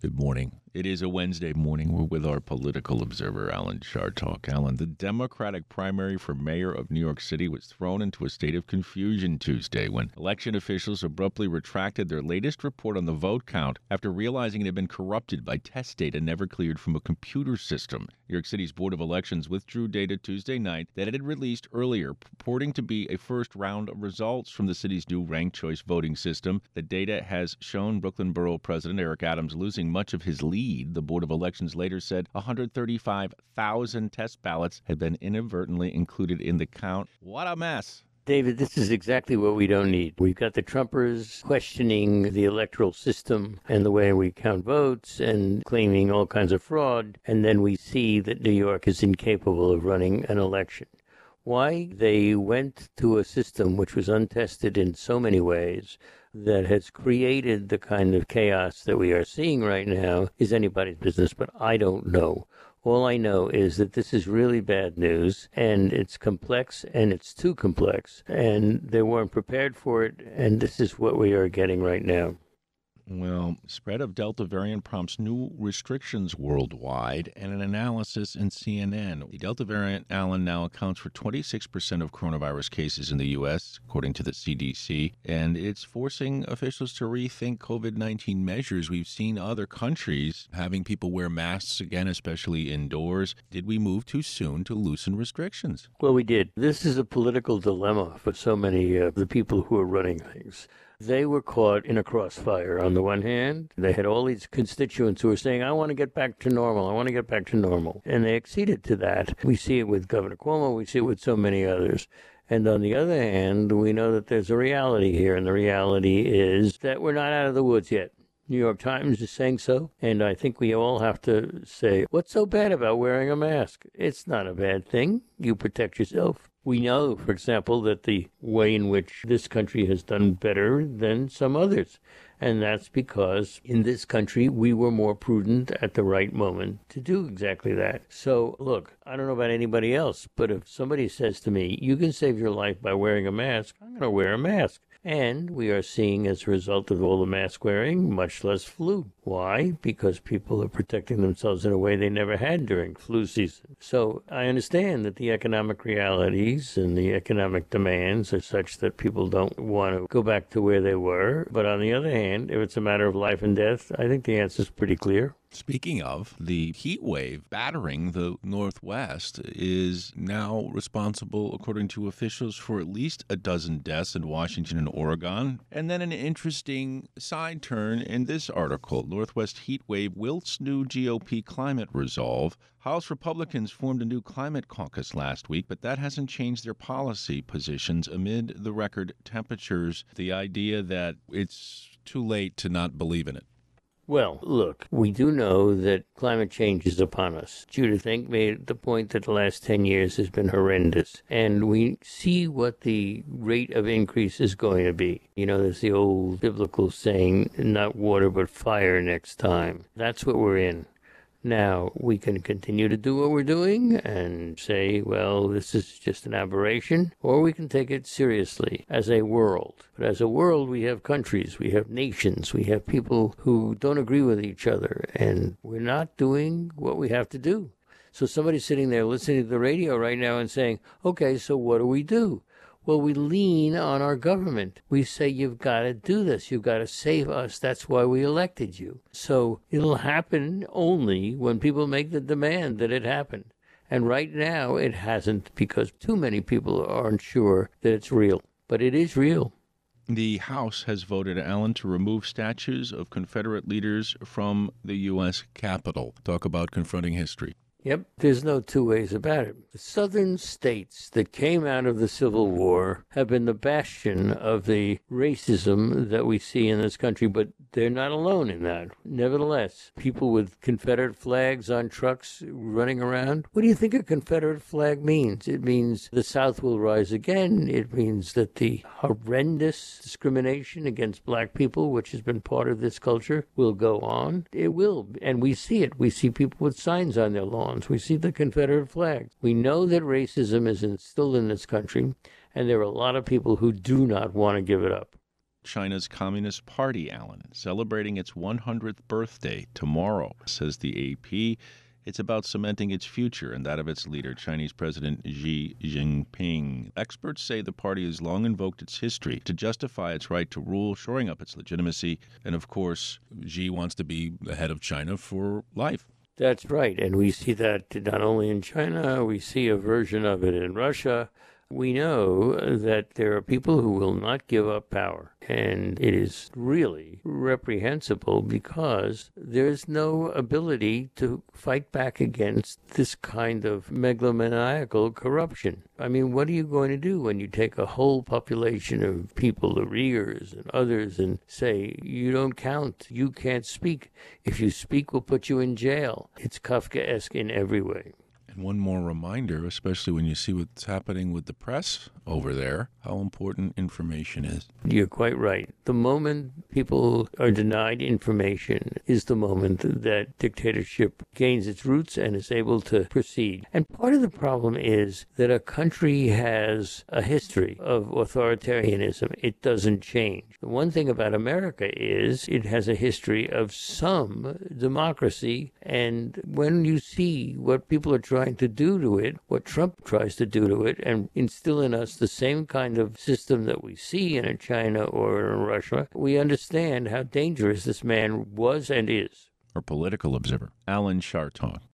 Good morning. It is a Wednesday morning. We're with our political observer, Alan Chartock. Alan, the Democratic primary for mayor of New York City was thrown into a state of confusion Tuesday when election officials abruptly retracted their latest report on the vote count after realizing it had been corrupted by test data never cleared from a computer system. New York City's Board of Elections withdrew data Tuesday night that it had released earlier, purporting to be a first round of results from the city's new ranked choice voting system. The data has shown Brooklyn Borough President Eric Adams losing much of his lead. The Board of Elections later said 135,000 test ballots had been inadvertently included in the count. What a mess. David, this is exactly what we don't need. We've got the Trumpers questioning the electoral system and the way we count votes and claiming all kinds of fraud, and then we see that New York is incapable of running an election. Why they went to a system which was untested in so many ways that has created the kind of chaos that we are seeing right now is anybody's business, but I don't know. All I know is that this is really bad news, and it's complex, and it's too complex, and they weren't prepared for it, and this is what we are getting right now. Well, spread of Delta variant prompts new restrictions worldwide and an analysis in CNN. The Delta variant, Alan, now accounts for 26% of coronavirus cases in the U.S., according to the CDC, and it's forcing officials to rethink COVID-19 measures. We've seen other countries having people wear masks again, especially indoors. Did we move too soon to loosen restrictions? Well, we did. This is a political dilemma for so many of the people who are running things. They were caught in a crossfire. On the one hand, they had all these constituents who were saying, I want to get back to normal. I want to get back to normal. And they acceded to that. We see it with Governor Cuomo. We see it with so many others. And on the other hand, we know that there's a reality here. And the reality is that we're not out of the woods yet. New York Times is saying so. And I think we all have to say, what's so bad about wearing a mask? It's not a bad thing. You protect yourself. We know, for example, that the way in which this country has done better than some others. And that's because in this country, we were more prudent at the right moment to do exactly that. So, look, I don't know about anybody else, but if somebody says to me, you can save your life by wearing a mask, I'm going to wear a mask. And we are seeing, as a result of all the mask wearing, much less flu. Why? Because people are protecting themselves in a way they never had during flu season. So I understand that the economic realities and the economic demands are such that people don't want to go back to where they were. But on the other hand, if it's a matter of life and death, I think the answer is pretty clear. Speaking of, the heat wave battering the Northwest is now responsible, according to officials, for at least a dozen deaths in Washington and Oregon. And then an interesting side turn in this article. Northwest heat wave wilts new GOP climate resolve. House Republicans formed a new climate caucus last week, but that hasn't changed their policy positions amid the record temperatures. The idea that it's too late to not believe in it. Well, look, we do know that climate change is upon us. Judith Enck made the point that the last 10 years has been horrendous. And we see what the rate of increase is going to be. You know, there's the old biblical saying, not water but fire next time. That's what we're in. Now, we can continue to do what we're doing and say, well, this is just an aberration, or we can take it seriously as a world. But as a world, we have countries, we have nations, we have people who don't agree with each other, and we're not doing what we have to do. So somebody's sitting there listening to the radio right now and saying, okay, so what do we do? Well, we lean on our government. We say, you've got to do this. You've got to save us. That's why we elected you. So it'll happen only when people make the demand that it happen. And right now, it hasn't because too many people aren't sure that it's real. But it is real. The House has voted, Alan, to remove statues of Confederate leaders from the U.S. Capitol. Talk about confronting history. Yep, there's no two ways about it. The southern states that came out of the Civil War have been the bastion of the racism that we see in this country, but they're not alone in that. Nevertheless, people with Confederate flags on trucks running around. What do you think a Confederate flag means? It means the South will rise again. It means that the horrendous discrimination against black people, which has been part of this culture, will go on. It will, and we see it. We see people with signs on their lawns. We see the Confederate flag. We know that racism is instilled in this country, and there are a lot of people who do not want to give it up. China's Communist Party, Alan, celebrating its 100th birthday tomorrow. Says the AP, it's about cementing its future and that of its leader, Chinese President Xi Jinping. Experts say the party has long invoked its history to justify its right to rule, shoring up its legitimacy. And of course, Xi wants to be the head of China for life. That's right. And we see that not only in China, we see a version of it in Russia. We know that there are people who will not give up power. And it is really reprehensible because there's no ability to fight back against this kind of megalomaniacal corruption. I mean, what are you going to do when you take a whole population of people, the Uyghurs and others, and say, you don't count, you can't speak. If you speak, we'll put you in jail. It's Kafkaesque in every way. And one more reminder, especially when you see what's happening with the press over there, how important information is. You're quite right. The moment people are denied information is the moment that dictatorship gains its roots and is able to proceed. And part of the problem is that a country has a history of authoritarianism. It doesn't change. The one thing about America is it has a history of some democracy, and when you see what people are trying to do to it, what Trump tries to do to it, and instill in us the same kind of system that we see in China or in Russia, we understand how dangerous this man was and is. Our political observer, Alan Chartock.